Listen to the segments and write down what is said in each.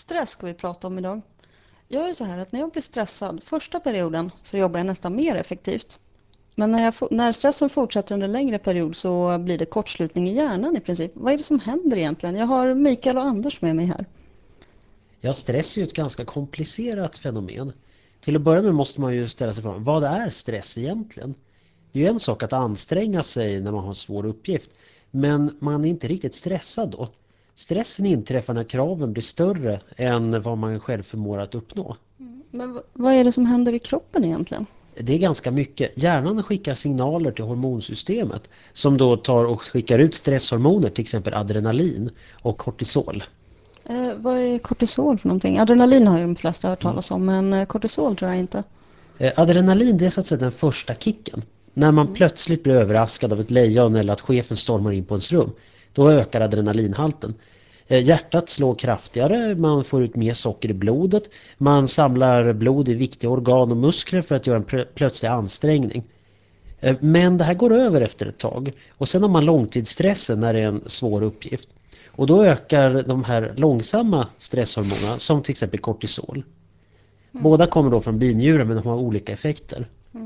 Stress ska vi prata om idag. Jag är så här att när jag blir stressad, första perioden så jobbar jag nästan mer effektivt. Men när stressen fortsätter under en längre period så blir det kortslutning i hjärnan i princip. Vad är det som händer egentligen? Jag har Mikael och Anders med mig här. Ja, stress är ju ett ganska komplicerat fenomen. Till att börja med måste man ju ställa sig frågan, vad är stress egentligen? Det är ju en sak att anstränga sig när man har en svår uppgift, men man är inte riktigt stressad då. Stressen inträffar när kraven blir större än vad man själv förmår att uppnå. Men vad är det som händer i kroppen egentligen? Det är ganska mycket. Hjärnan skickar signaler till hormonsystemet som då tar och skickar ut stresshormoner, till exempel adrenalin och kortisol. Vad är kortisol för någonting? Adrenalin har ju de flesta hört talas om, men kortisol tror jag inte. Adrenalin, det är så att säga den första kicken. När man plötsligt blir överraskad av ett lejon eller att chefen stormar in på ens rum, då ökar adrenalinhalten. Hjärtat slår kraftigare, man får ut mer socker i blodet, man samlar blod i viktiga organ och muskler för att göra en plötslig ansträngning. Men det här går över efter ett tag, och sen har man långtidsstressen när det är en svår uppgift. Och då ökar de här långsamma stresshormonerna, som till exempel kortisol. Båda kommer då från binjuren, men de har olika effekter.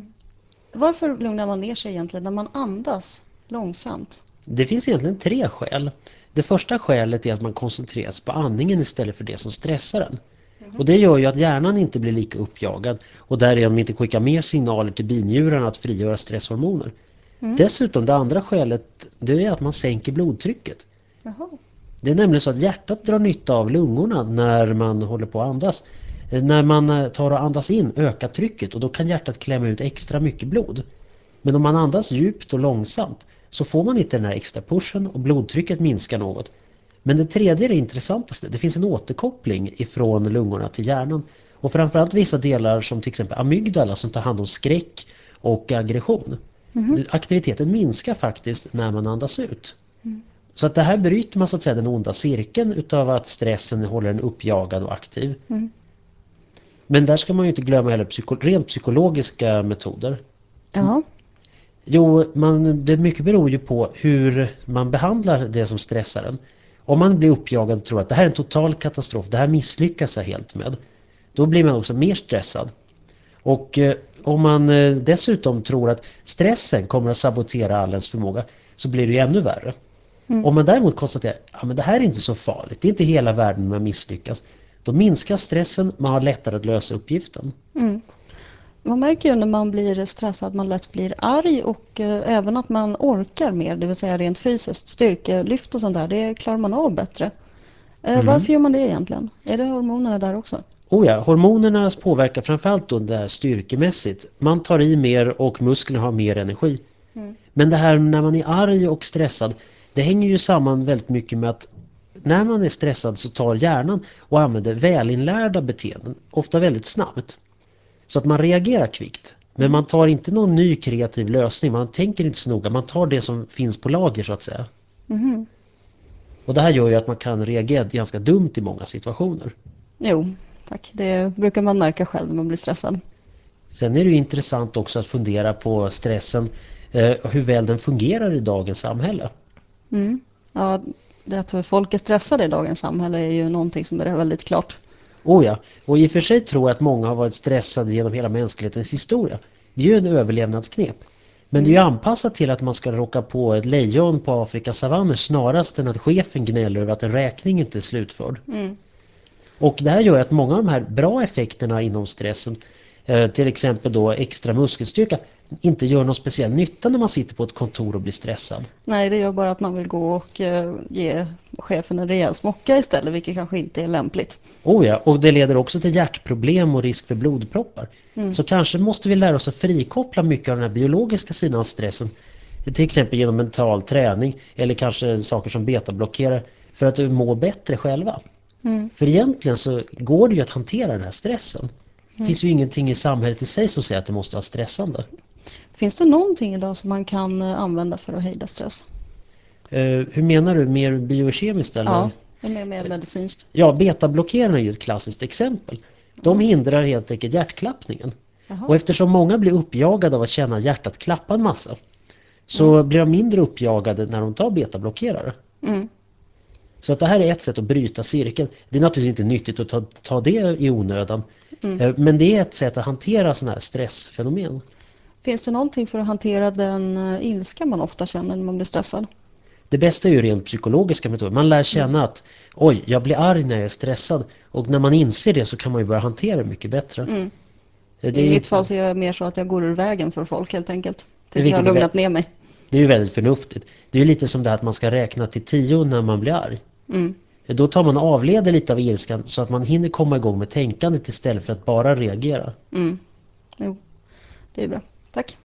Varför lugnar man ner sig egentligen när man andas långsamt? Det finns egentligen 3 skäl. Det första skälet är att man koncentrerar sig på andningen istället för det som stressar en. Och det gör ju att hjärnan inte blir lika uppjagad och därigenom inte skickar mer signaler till binjurarna att frigöra stresshormoner. Dessutom, det andra skälet, det är att man sänker blodtrycket. Jaha. Det är nämligen så att hjärtat drar nytta av lungorna när man håller på att andas. När man tar och andas in ökar trycket och då kan hjärtat klämma ut extra mycket blod. Men om man andas djupt och långsamt så får man inte den här extra pushen och blodtrycket minskar något. Men det tredje är det intressantaste. Det finns en återkoppling ifrån lungorna till hjärnan. Och framförallt vissa delar som till exempel amygdala som tar hand om skräck och aggression. Aktiviteten minskar faktiskt när man andas ut. Så att det här bryter man så att säga den onda cirkeln utav att stressen håller en uppjagad och aktiv. Men där ska man ju inte glömma heller rent psykologiska metoder. Ja. Jo, det mycket beror ju på hur man behandlar det som stressar en. Om man blir uppjagad och tror att det här är en total katastrof, det här misslyckas jag helt med, då blir man också mer stressad. Och om man dessutom tror att stressen kommer att sabotera all ens förmåga, så blir det ju ännu värre. Om man däremot konstaterar att det här är inte så farligt, det är inte hela världen man misslyckas, då minskar stressen, man har lättare att lösa uppgiften. Man märker ju när man blir stressad att man lätt blir arg och även att man orkar mer, det vill säga rent fysiskt, styrkelyft och sånt där, det klarar man av bättre. Varför gör man det egentligen? Är det hormonerna där också? Oh ja, hormonerna påverkar framförallt då det här styrkemässigt. Man tar i mer och musklerna har mer energi. Men det här när man är arg och stressad, det hänger ju samman väldigt mycket med att när man är stressad så tar hjärnan och använder välinlärda beteenden, ofta väldigt snabbt. Så att man reagerar kvickt. Men man tar inte någon ny kreativ lösning, man tänker inte så noga, man tar det som finns på lager så att säga. Och det här gör ju att man kan reagera ganska dumt i många situationer. Jo, tack. Det brukar man märka själv när man blir stressad. Sen är det ju intressant också att fundera på stressen och hur väl den fungerar i dagens samhälle. Ja, det att folk är stressade i dagens samhälle är ju någonting som är väldigt klart. Oh ja, och i och för sig tror jag att många har varit stressade genom hela mänsklighetens historia. Det är ju en överlevnadsknep. Men det är ju anpassat till att man ska råka på ett lejon på Afrikas savanner snarast än att chefen gnäller över att en räkning inte är slutförd. Och det här gör att många av de här bra effekterna inom stressen, till exempel då extra muskelstyrka, inte gör någon speciell nytta när man sitter på ett kontor och blir stressad. Nej, det gör bara att man vill gå och ge chefen en rejäl smocka istället, vilket kanske inte är lämpligt. Oh ja, och det leder också till hjärtproblem och risk för blodproppar. Så kanske måste vi lära oss att frikoppla mycket av den här biologiska sidan av stressen. Till exempel genom mental träning eller kanske saker som betablockerar för att må bättre själva. För egentligen så går det ju att hantera den här stressen. Det finns ju ingenting i samhället i sig som säger att det måste vara stressande. Finns det någonting idag som man kan använda för att hejda stress? Hur menar du? Mer biokemiskt eller? Ja, det är mer medicinskt. Ja, betablockerarna är ju ett klassiskt exempel. De hindrar helt enkelt hjärtklappningen. Jaha. Och eftersom många blir uppjagade av att känna hjärtat klappa en massa, så blir de mindre uppjagade när de tar betablockerare. Så att det här är ett sätt att bryta cirkeln. Det är naturligtvis inte nyttigt att ta det i onödan. Men det är ett sätt att hantera sådana här stressfenomen. Finns det någonting för att hantera den ilska man ofta känner när man blir stressad? Det bästa är ju rent psykologiska metoder. Man lär känna att oj, jag blir arg när jag är stressad. Och när man inser det så kan man ju börja hantera det mycket bättre. Det I är, mitt fall så är jag mer så att jag går ur vägen för folk helt enkelt. det är Tills jag har viktigt, lugnat ner mig. det är ju väldigt förnuftigt. Det är ju lite som det här att man ska räkna till 10 när man blir arg. Då tar man och avleder lite av ilskan så att man hinner komma igång med tänkandet istället för att bara reagera. Jo, det är bra. Tack.